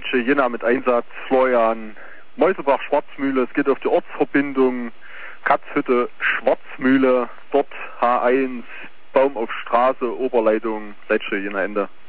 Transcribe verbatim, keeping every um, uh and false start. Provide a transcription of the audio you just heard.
Letzte Jena mit Einsatz, Florian, Mäusebach-Schwarzmühle, es geht auf die Ortsverbindung Katzhütte-Schwarzmühle, dort H eins, Baum auf Straße, Oberleitung, Letzte Jena Ende.